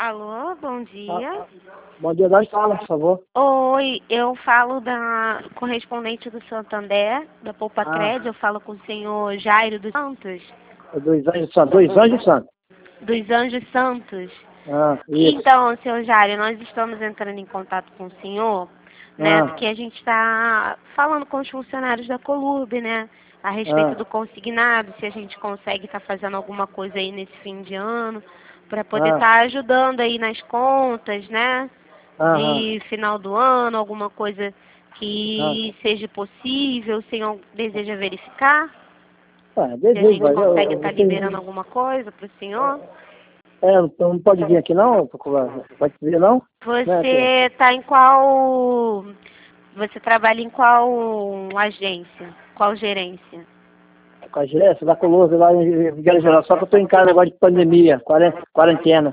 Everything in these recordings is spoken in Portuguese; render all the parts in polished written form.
Alô, bom dia. Bom dia, nós fala, por favor. Oi, eu falo da correspondente do Santander, da Poupa Cred, eu falo com o senhor Jairo dos Santos. Dois Anjos Santos. Dois Anjos Santos. Dos Anjos Santos. Isso. Então, senhor Jairo, nós estamos entrando em contato com o senhor, né, porque a gente está falando com os funcionários da Colurb, né, a respeito do consignado, se a gente consegue estar fazendo alguma coisa aí nesse fim de ano, para poder estar ajudando aí nas contas, né, de final do ano, alguma coisa que seja possível, o senhor deseja verificar? Se a gente consegue estar liberando alguma coisa para o senhor? Não pode vir aqui não? Pode vir não? Você está em qual... Você trabalha em qual agência? Qual gerência? Com a gerência da Colurb lá em Figueira Geral, só que eu estou em casa agora de pandemia, quarentena.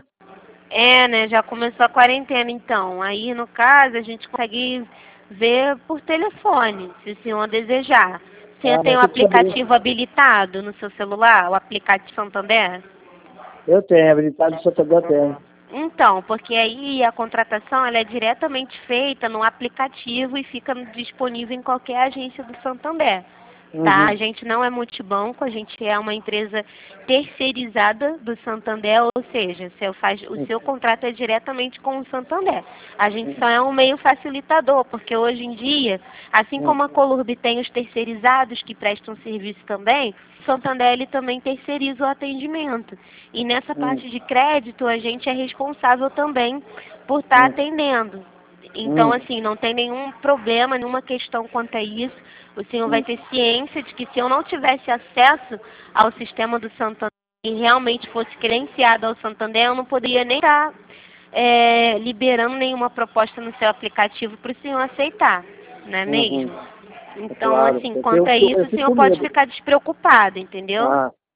Né, já começou a quarentena então. Aí, no caso, a gente consegue ver por telefone, se o senhor desejar. O senhor tem o aplicativo habilitado no seu celular, o aplicativo Santander? Eu tenho, habilitado do Santander eu tenho. Então, porque aí a contratação ela é diretamente feita no aplicativo e fica disponível em qualquer agência do Santander. Tá? A gente não é multibanco, a gente é uma empresa terceirizada do Santander, ou seja, o seu contrato é diretamente com o Santander. A gente só é um meio facilitador, porque hoje em dia, assim como a Colurb tem os terceirizados que prestam serviço também, o Santander ele também terceiriza o atendimento. E nessa parte de crédito, a gente é responsável também por estar atendendo. Então, assim, não tem nenhum problema, nenhuma questão quanto a isso. O senhor vai ter ciência de que se eu não tivesse acesso ao sistema do Santander e realmente fosse credenciado ao Santander, eu não poderia nem estar liberando nenhuma proposta no seu aplicativo para o senhor aceitar, não é mesmo? Então, Claro, assim, quanto a isso, o senhor pode ficar despreocupado, entendeu?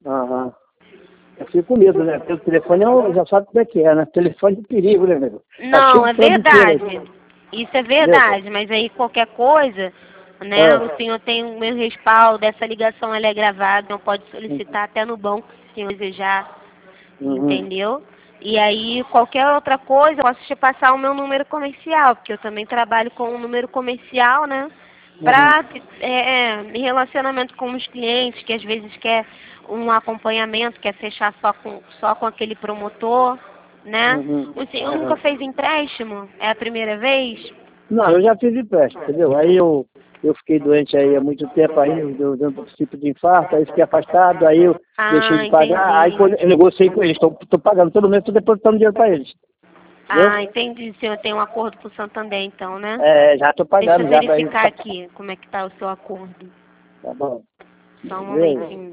Eu fico com medo, né? Pelo telefone já sabe como é que é, né? Telefone de perigo, né, nego? Não, é verdade. Isso é verdade, mas aí qualquer coisa, né, o senhor tem o meu respaldo, essa ligação ela é gravada, então pode solicitar até no banco se o senhor desejar, entendeu? E aí qualquer outra coisa, eu posso te passar o meu número comercial, porque eu também trabalho com um número comercial, né, para relacionamento com os clientes, que às vezes quer um acompanhamento, quer fechar só com aquele promotor, né? O senhor nunca fez empréstimo? É a primeira vez? Não, eu já fiz empréstimo, entendeu? Aí eu fiquei doente aí há muito tempo, aí deu um tipo de infarto, aí fiquei afastado, aí eu deixei de pagar, aí quando eu negociei com eles, estou pagando todo mês, estou depositando dinheiro para eles. Entendi. O senhor tem um acordo com o Santander, então, né? Já estou pagando. Deixa eu verificar aqui como é que está o seu acordo. Tá bom. Só um momentinho.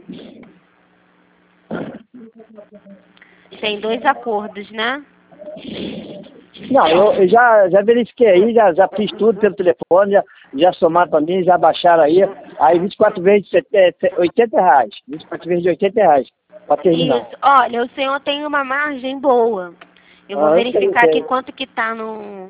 Tem 2 acordos, né? Não, eu já verifiquei aí, já fiz tudo pelo telefone, já somaram para mim, já baixaram aí 24 vezes de R$80, 24 vezes de R$80, para terminar. Isso, olha, o senhor tem uma margem boa. Eu vou verificar aqui quanto que tá no...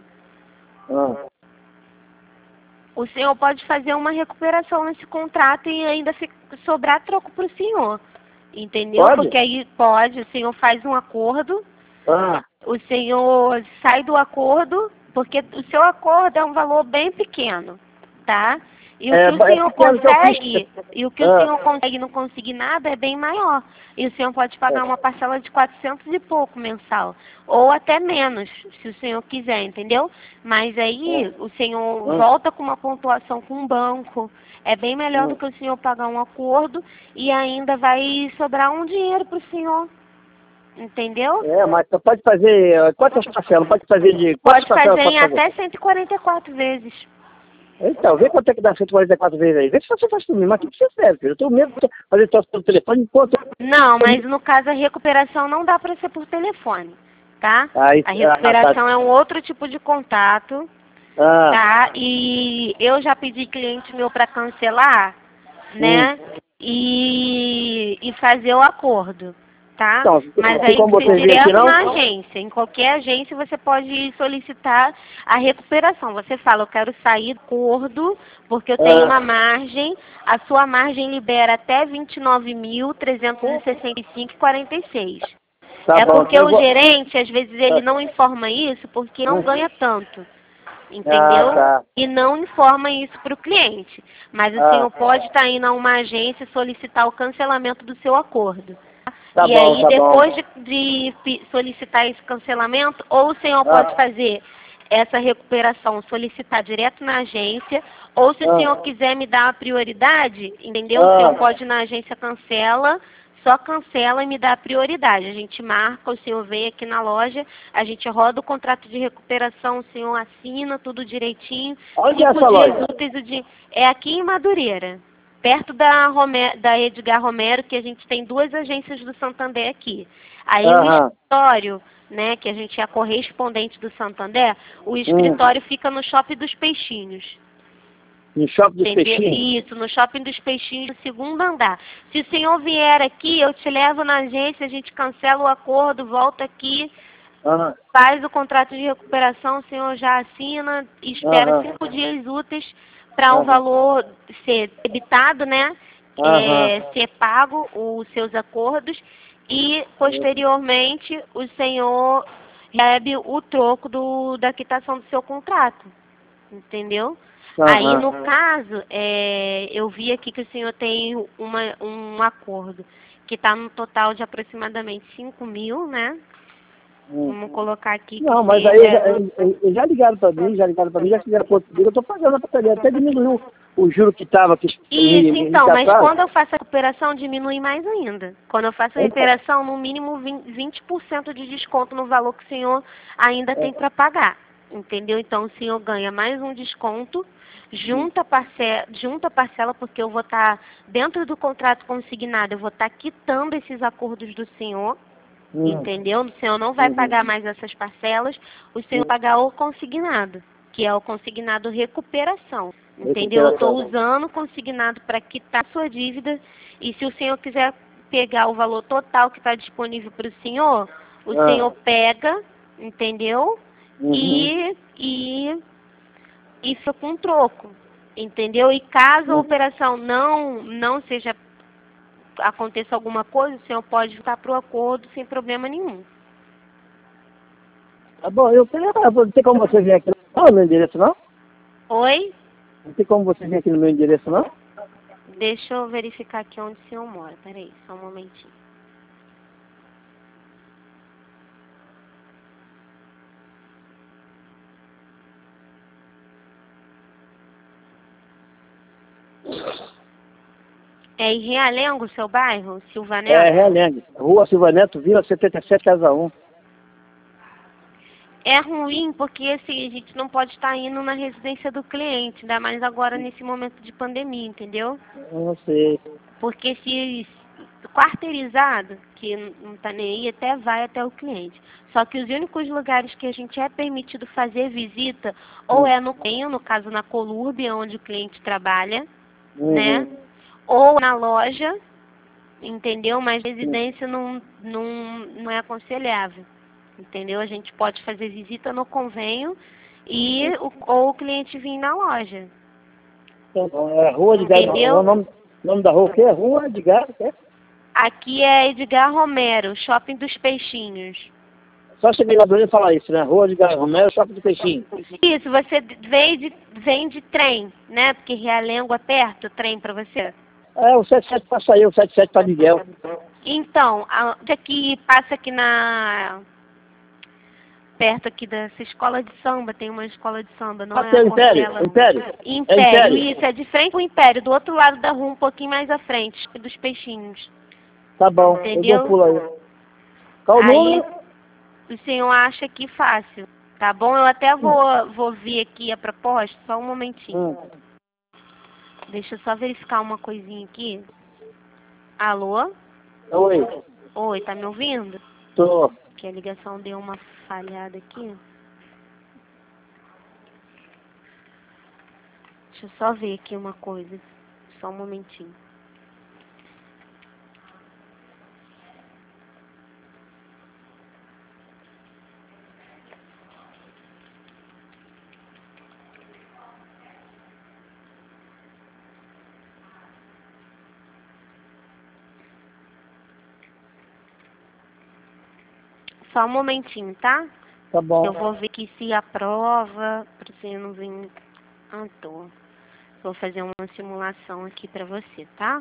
O senhor pode fazer uma recuperação nesse contrato e ainda sobrar troco para o senhor, entendeu? Pode? Porque aí pode, o senhor faz um acordo, o senhor sai do acordo, porque o seu acordo é um valor bem pequeno, tá? E o que o senhor consegue, o senhor consegue não conseguir nada é bem maior. E o senhor pode pagar uma parcela de 400 e pouco mensal. Ou até menos, se o senhor quiser, entendeu? Mas aí o senhor volta com uma pontuação com o banco. É bem melhor do que o senhor pagar um acordo e ainda vai sobrar um dinheiro para o senhor. Entendeu? Mas pode fazer quantas parcelas? Pode fazer de Pode fazer em até 144 vezes. Então, vê quanto é que dá 144 vezes aí. Vê se você faz por mim, mas o que você serve, filho? Eu tenho medo de fazer troço pelo telefone enquanto... Não, mas no caso a recuperação não dá para ser por telefone, tá? A recuperação é um outro tipo de contato, tá? E eu já pedi cliente meu para cancelar, né? E fazer o acordo. Tá? Então, mas aí você direto na agência. Em qualquer agência você pode solicitar a recuperação. Você fala, eu quero sair do acordo porque eu tenho uma margem. A sua margem libera até 29.365,46. Tá É bom, porque então eu o vou... gerente, às vezes, ele não informa isso porque não ganha tanto. Ah, Entendeu? tá. E não informa isso para o cliente. Mas o Ah, senhor pode estar indo a uma agência e solicitar o cancelamento do seu acordo. tá E bom, aí, tá bom. depois de solicitar esse cancelamento, ou o senhor Ah, pode fazer essa recuperação, solicitar direto na agência, ou se o ah, senhor quiser me dar a prioridade, entendeu? O senhor ah, pode ir na agência cancela, só cancela e me dá a prioridade. A gente marca, o senhor vem aqui na loja, a gente roda o contrato de recuperação, o senhor assina tudo direitinho. onde é 5 essa dias loja? úteis, é aqui em Madureira, perto da Edgar Romero, que a gente tem 2 agências do Santander aqui. Aí o Aham. escritório, né, que a gente é a correspondente do Santander, o Hum. escritório fica no Shopping dos Peixinhos. No Shopping dos Entendeu? Peixinhos? Isso, no Shopping dos Peixinhos, no segundo andar. Se o senhor vier aqui, eu te levo na agência, a gente cancela o acordo, volta aqui, Aham. faz o contrato de recuperação, o senhor já assina, espera Aham. 5 dias úteis para o Aham. valor ser debitado, né? Aham. Ser pago os seus acordos e, posteriormente, o senhor recebe o troco da quitação do seu contrato. Entendeu? Aí, Aham. no caso, eu vi aqui que o senhor tem um acordo que está no total de aproximadamente 5.000, né? Hum. Vamos colocar aqui que Não, mas aí seja... eles já ligaram para mim, já fizeram ponto comigo, eu estou pagando a portaria, até diminuiu o juro que estava, que Isso, me então, mas taxaram. quando eu faço a recuperação, diminui mais ainda. Quando eu faço a Então, recuperação, no mínimo 20% de desconto no valor que o senhor ainda tem é, para pagar. Entendeu? Então, o senhor ganha mais um desconto, junta a parcela, porque eu vou estar, dentro do contrato consignado, eu vou estar quitando esses acordos do senhor. hum, Entendeu? O senhor não vai uhum, pagar mais essas parcelas, o senhor vai pagar o consignado, que é o consignado recuperação. Entendeu? Eu estou recuperação. usando o consignado para quitar a sua dívida e se o senhor quiser pegar o valor total que está disponível para o Ah, senhor pega, entendeu? uhum, E fica com um troco, entendeu? E caso a uhum. operação não seja aconteça alguma coisa, o senhor pode voltar para o acordo sem problema nenhum. Tá bom, não tem como você vir aqui no meu endereço, não? Oi? Não tem como você vir aqui no meu endereço, não? Deixa eu verificar aqui onde o senhor mora. Peraí, só um momentinho. É em Realengo, o seu bairro? Silva É, Neto? Realengo. Rua Silva Neto, Vila 77, Casa 1. É ruim porque assim, a gente não pode estar indo na residência do cliente, ainda mais agora nesse momento de pandemia, entendeu? Eu não sei. Porque se quarteirizado, que não está nem aí, até vai até o cliente. Só que os únicos lugares que a gente é permitido fazer visita, ou Hum, é no convênio, no caso na Colurbe, onde o cliente trabalha, né? Uhum. Ou na loja, entendeu? Mas Hum. residência não é aconselhável, entendeu? A gente pode fazer visita no convênio ou o cliente vir na loja, Tá bom, é Rua de Gado. O entendeu? nome da rua o quê? Rua de Gado, é? Aqui é Edgar Romero, Shopping dos Peixinhos. Só cheguei lá do e falar isso, né? Rua de Gado, Romero, Shopping do Peixinho. Isso, você vem de trem, né? Porque Realengo é perto, o trem para você. É, o 77 passa aí, o 77 para Miguel. Então, aqui passa aqui perto aqui dessa escola de samba, tem uma escola de samba, não Ah, é a tem o Império, Portela. Império. É Império, Império. isso, é de frente ao Império, do outro lado da rua, um pouquinho mais à frente, dos Peixinhos, Tá bom, eu dou um entendeu? pulo aí. Qual o Aí número? o senhor acha que fácil, tá bom? Eu até vou ver aqui a proposta, só um momentinho. Hum. Deixa eu só verificar uma coisinha aqui. Alô? Oi, Oi, tá me ouvindo? tô. Que a ligação deu uma falhada aqui. Deixa eu só ver aqui uma coisa. Só um momentinho. só um momentinho, tá? Tá bom. Eu vou ver aqui se aprova, para você não vir à toa. Vou fazer uma simulação aqui para você, tá?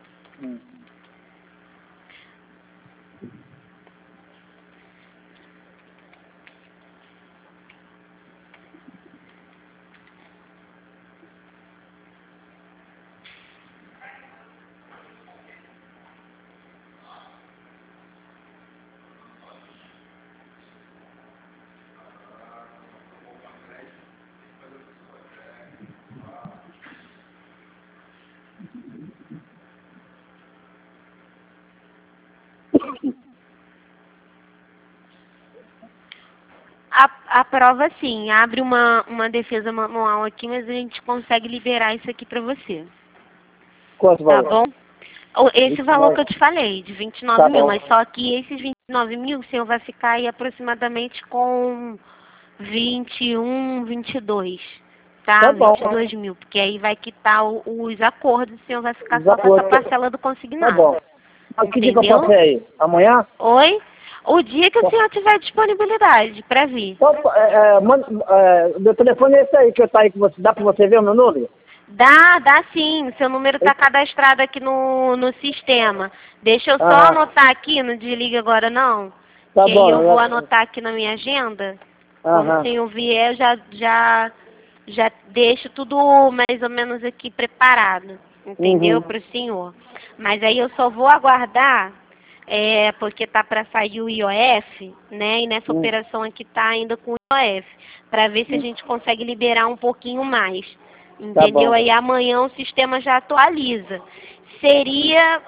A prova, sim, abre uma defesa manual aqui, mas a gente consegue liberar isso aqui para você. Quanto Tá valor? bom? Esse valor que eu te falei, de 29 Tá mil, bom. mas só que esses 29 mil, o senhor vai ficar aí aproximadamente com 21, 22, tá? Tá bom. 22 mil, porque aí vai quitar os acordos, o senhor vai ficar Os só com essa acordos. parcela do Tá consignado. bom. Mas que dia que eu Entendeu? posso ir aí? Amanhã? Oi? O dia que o senhor tiver disponibilidade para vir. Então, meu telefone é esse aí que eu tá aí com você. Dá pra você ver o meu número? Dá sim. O seu número está cadastrado aqui no sistema. Deixa eu só Aham. anotar aqui, não desliga agora não. Tá Que aí bom. eu vou anotar aqui na minha agenda. Quando o Aham. senhor vier, eu já deixo tudo mais ou menos aqui preparado. Entendeu? Uhum. Para o senhor. Mas aí eu só vou aguardar, porque tá para sair o IOF, né? E nessa operação aqui tá ainda com o IOF, para ver se a gente consegue liberar um pouquinho mais. Tá Entendeu? bom. Aí amanhã o sistema já atualiza. Seria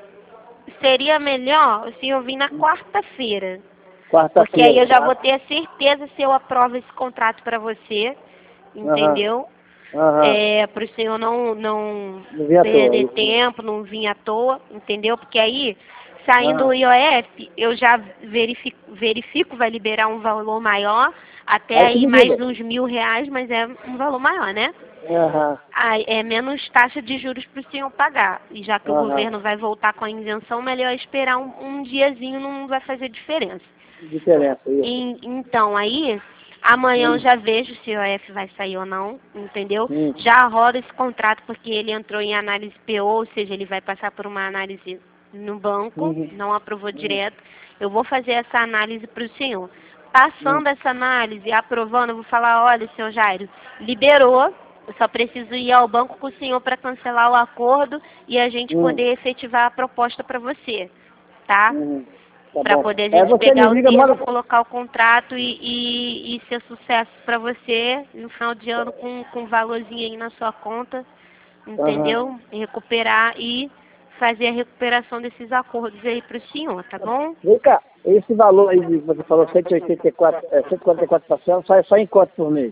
melhor o senhor vir na quarta-feira. Porque aí Quarta-feira. eu já Tá? vou ter a certeza se eu aprovo esse contrato para você. Entendeu? Aham. Para o senhor não Não vi à perder toa. tempo, não vir à toa, entendeu? Porque aí, saindo o Aham. IOF, eu já verifico, vai liberar um valor maior, até Aí tu aí me mais liga. uns R$ 1.000, mas é um valor maior, né? Aham. Aí é menos taxa de juros para o senhor pagar. E já que o Aham. governo vai voltar com a isenção, melhor esperar um diazinho, não vai fazer diferença. Diferença, isso. Então, aí, amanhã eu já vejo se o IOF vai sair ou não, entendeu? Hum. Já roda esse contrato porque ele entrou em análise PO, ou seja, ele vai passar por uma análise no banco, não aprovou direto. Eu vou fazer essa análise para o senhor. Passando essa análise, aprovando, eu vou falar, olha, senhor Jairo, liberou, eu só preciso ir ao banco com o senhor para cancelar o acordo e a gente poder efetivar a proposta para você, tá? Tá Para bom. poder a gente Você me pegar o liga, termo, manda. colocar o contrato e ser sucesso para você no final de ano com um valorzinho aí na sua conta, entendeu? Recuperar e fazer a recuperação desses acordos aí para o senhor, tá bom? Vem cá, esse valor aí que você falou, 184, 144 parcelas, sai só em quanto por mês?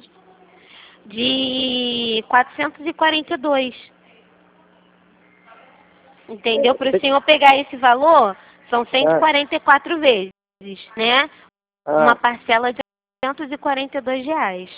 De 442, entendeu? Para o senhor pegar esse valor, são 144 vezes, né? Uma parcela de R$ 442.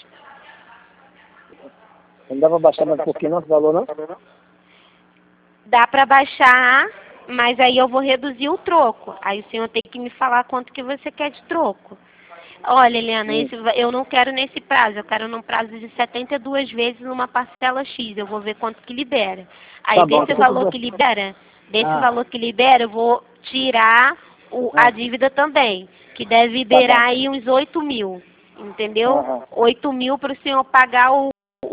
Não dá pra baixar mais um pouquinho não, esse valor não? Dá para baixar, mas aí eu vou reduzir o troco. Aí o senhor tem que me falar quanto que você quer de troco. Olha, Helena, eu não quero nesse prazo, eu quero num prazo de 72 vezes numa parcela X. Eu vou ver quanto que libera. Aí Tá bom, desse valor que libera, eu vou tirar a dívida também, que deve liberar aí uns 8 mil, entendeu? 8 mil para o senhor pagar o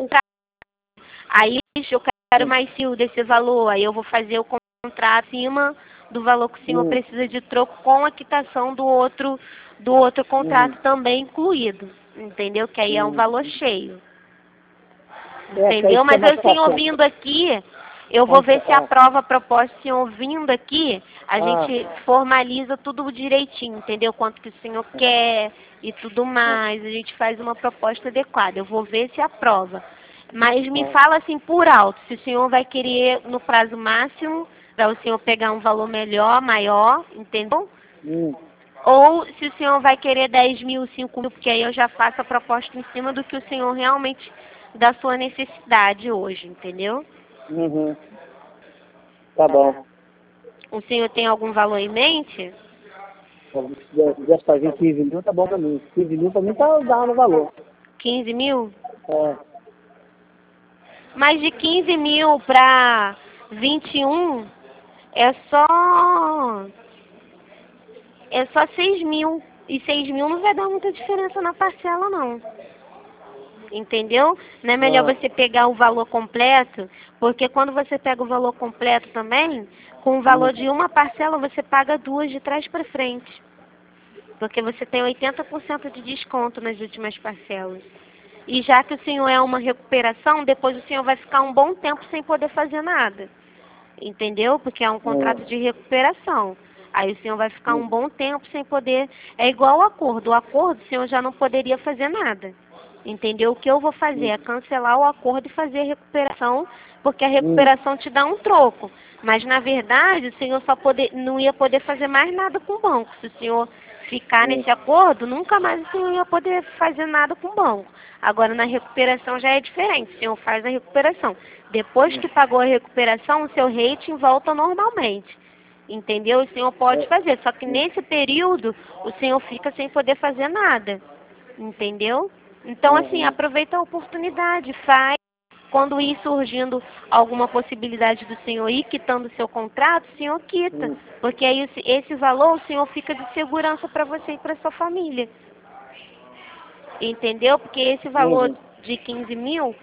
Aí eu quero mais fio desse valor, aí eu vou fazer o contrato acima do valor que o senhor precisa de troco com a quitação do outro contrato também incluído, entendeu? Que aí é um valor cheio, entendeu? Mas o senhor vindo aqui, eu vou ver se aprova a proposta. O senhor vindo aqui, a gente formaliza tudo direitinho, entendeu? Quanto que o senhor quer e tudo mais, a gente faz uma proposta adequada. Eu vou ver se aprova. Mas me fala assim por alto, se o senhor vai querer no prazo máximo, para o senhor pegar um valor melhor, maior, entendeu? Ou se o senhor vai querer 10 mil, 5 mil, porque aí eu já faço a proposta em cima do que o senhor realmente, da sua necessidade hoje, entendeu? Tá bom. O senhor tem algum valor em mente? Se quisesse fazer 15 mil, tá bom pra mim. 15 mil pra mim tá dando valor. 15 mil? É. Mas de 15 mil para 21 é só 6 mil. E 6 mil não vai dar muita diferença na parcela, não. Entendeu? Não é melhor você pegar o valor completo, porque quando você pega o valor completo também, com o valor de uma parcela, você paga duas de trás para frente. Porque você tem 80% de desconto nas últimas parcelas. E já que o senhor é uma recuperação, depois o senhor vai ficar um bom tempo sem poder fazer nada. Entendeu? Porque é um contrato de recuperação. Aí o senhor vai ficar um bom tempo sem poder... É igual ao acordo. O acordo o senhor já não poderia fazer nada. Entendeu? O que eu vou fazer é cancelar o acordo e fazer a recuperação, porque a recuperação te dá um troco. Mas, na verdade, o senhor não ia poder fazer mais nada com o banco. Se o senhor ficar nesse acordo, nunca mais o senhor ia poder fazer nada com o banco. Agora, na recuperação já é diferente. O senhor faz a recuperação. Depois que pagou a recuperação, o seu rating volta normalmente. Entendeu? O senhor pode fazer. Só que nesse período, o senhor fica sem poder fazer nada. Entendeu? Então, assim, aproveita a oportunidade, faz. Quando ir surgindo alguma possibilidade do senhor ir quitando o seu contrato, o senhor quita. Porque aí esse valor o senhor fica de segurança para você e para sua família. Entendeu? Porque esse valor de 15 mil,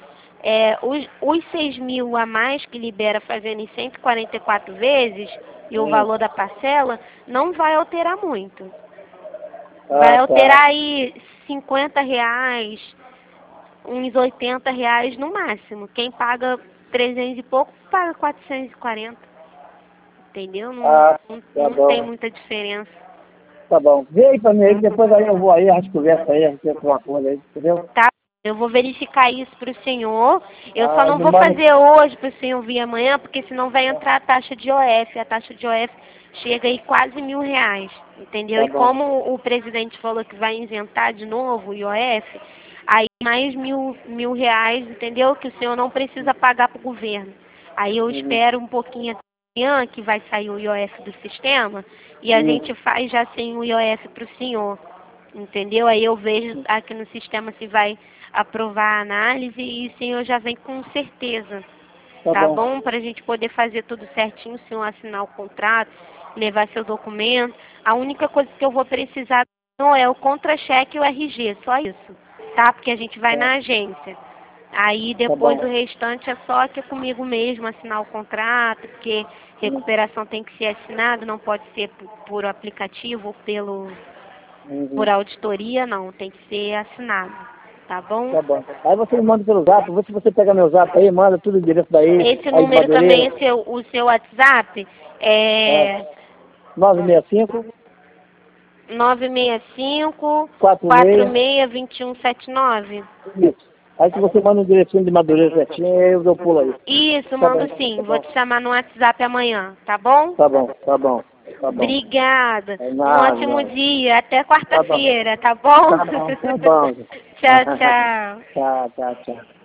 os 6 mil a mais que libera fazendo em 144 vezes, e o valor da parcela, não vai alterar muito. Vai alterar aí 50 reais, uns 80 reais no máximo. Quem paga 300 e pouco, paga 440. Entendeu? Não tem muita diferença. Tá bom. Vê aí pra mim aí, depois aí eu vou aí, a gente conversa aí, a gente tem uma coisa aí, entendeu? Tá, eu vou verificar isso pro senhor. Eu só não vou fazer hoje pro senhor vir amanhã, porque senão vai entrar a taxa de OF. A taxa de OF chega aí quase R$1.000, entendeu? E como o presidente falou que vai isentar de novo o IOF, aí mais mil reais, entendeu? Que o senhor não precisa pagar pro governo. Aí eu espero um pouquinho amanhã, que vai sair o IOF do sistema, e a gente faz já sem o IOF pro senhor. Entendeu? Aí eu vejo aqui no sistema se vai aprovar a análise e o senhor já vem com certeza. Tá bom? Para a gente poder fazer tudo certinho, o senhor assinar o contrato, levar seu documento. A única coisa que eu vou precisar não é o contra-cheque e o RG, só isso. Tá? Porque a gente vai na agência. Aí depois o restante é só que é comigo mesmo assinar o contrato, porque recuperação tem que ser assinado, não pode ser por aplicativo ou por auditoria, não, tem que ser assinado, tá bom? Tá bom. Aí você me manda pelo zap, vê se você pega meu zap aí, manda tudo direto daí. Esse número também é o seu WhatsApp? 965 965 462179. Isso. Aí se você manda um direitinho de Madureira certinho, eu dou pulo aí. Isso, mando sim. Vou te chamar no WhatsApp amanhã, tá bom? Tá bom, tá bom. Tá bom. Obrigada. Um ótimo dia. Até quarta-feira, tá bom? Tá bom, tá bom. Tchau, tchau. Tchau, tchau, tchau.